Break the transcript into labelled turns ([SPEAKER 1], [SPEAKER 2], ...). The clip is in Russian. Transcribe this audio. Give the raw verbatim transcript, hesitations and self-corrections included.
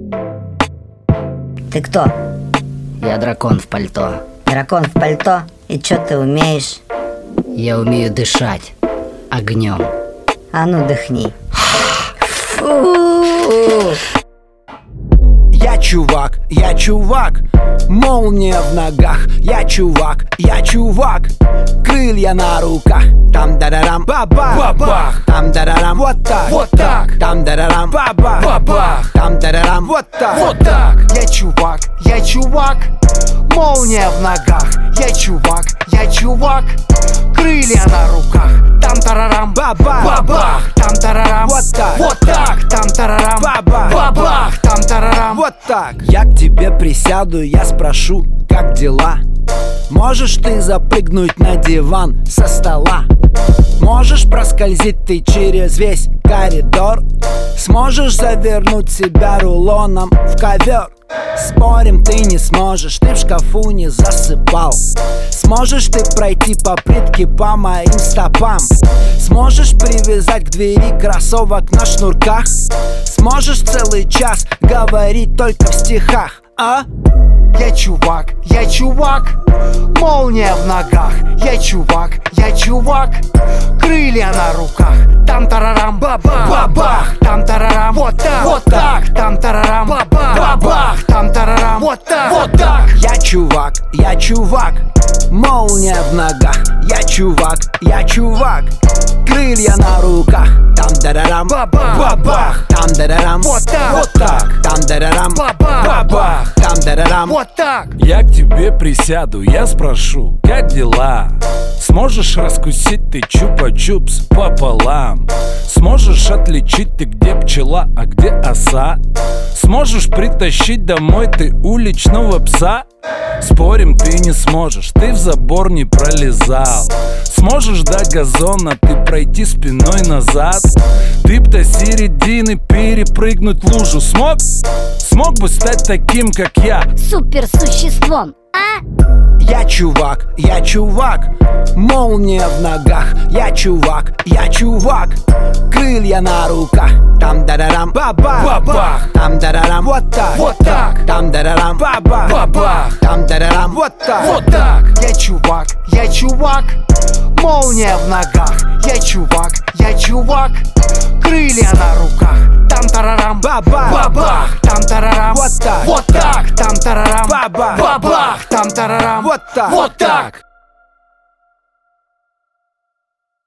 [SPEAKER 1] Ты кто?
[SPEAKER 2] Я дракон в пальто.
[SPEAKER 1] Дракон в пальто? И чё ты умеешь?
[SPEAKER 2] Я умею дышать огнем.
[SPEAKER 1] А ну дыхни. Фу!
[SPEAKER 3] Я чувак, я чувак, молния в ногах. Я чувак, я чувак, крылья на руках. Там дарарам, бабах, бабах. Там дарарам, вот так, вот так. Там дарарам, бабах, бабах. Там дарарам, вот так, вот так. Я чувак, я чувак, молния в ногах. Я чувак, я чувак, крылья на руках. Там тарарам, бабах, бабах. Там тарарам, вот так, вот так. Там тарарам, бабах, бабах. Там тарарам, вот так. Я к тебе присяду, я спрошу, как дела? Можешь ты запрыгнуть на диван со стола? Можешь проскользить ты через весь коридор? Сможешь завернуть себя рулоном в ковер? Спорим, ты не сможешь, ты в шкафу не засыпал. Сможешь ты пройти по плитке по моим стопам? Сможешь привязать к двери кроссовок на шнурках? Сможешь целый час говорить только в стихах, а? Я чувак, я чувак, молния в ногах. Я чувак, я чувак, крылья на руках. Там тарарам, бабах, бабах. Там тарарам, вот так, вот так. Там тарарам, бабах, бабах. Там тарарам, вот так, вот так. Я чувак, я чувак, молния в ногах. Я чувак, я чувак, крылья на руках. Там дарарам, бабах, бабах. Там дарарам, вот так, вот так. Там дарарам, бабах, бабах. Там дарарам, вот так.
[SPEAKER 4] Я к тебе присяду, я спрошу, как дела? Сможешь раскусить ты чупа-чупс пополам? Сможешь отличить ты, где пчела, а где оса? Сможешь притащить домой ты уличного пса? Спорим, ты не сможешь, ты в забор не пролезал. Сможешь до газона ты пройти спиной назад? Ты б до середины перепрыгнуть лужу смог? Смог бы стать таким, как я,
[SPEAKER 5] суперсуществом, а?
[SPEAKER 3] Я чувак, я чувак, молния в ногах. Я чувак, я чувак, крылья на руках. Там дарарам, бабах, бабах. Там дарарам, вот так, вот так. Там дарарам, бабах, бабах. Там дарарам, вот так, вот так. Я чувак, я чувак, молния в ногах. Я чувак, я чувак, крылья на руках. Там тарарам, бабах, бабах. Там тарарам, вот так, вот так. Там тарарам, бабах, бабах. Там тарарам, вот так, вот так.